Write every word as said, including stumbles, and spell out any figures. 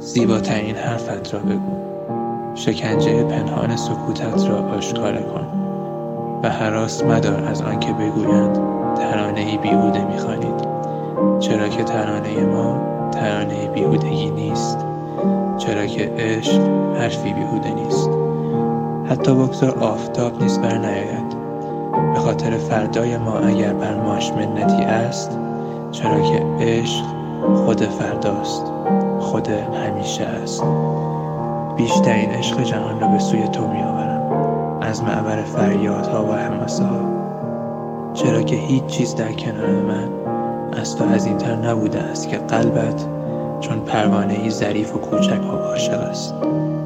زیباترین حرفت را بگو، شکنجه پنهان سکوتت را آشکار کن و هراس مدار از آن که بگویند ترانه‌ای بیهوده می‌خوانید، چرا که ترانه ما ترانه بیهودگی نیست، چرا که عشق حرفی بیهوده نیست. حتی بگذار آفتاب نیز بر نیاید، به خاطر فردای ما اگر بر ماش منتی است، چرا که عشق خود فرداست، خود همیشه است. بیشترین عشق جهان را به سوی تو می آورم، از معبر فریادها و حماسه ها، چرا که هیچ چیز در کنار من از تو عظیم‌تر نبوده است که قلبت چون پروانه‌ای ظریف و کوچک و عاشق است.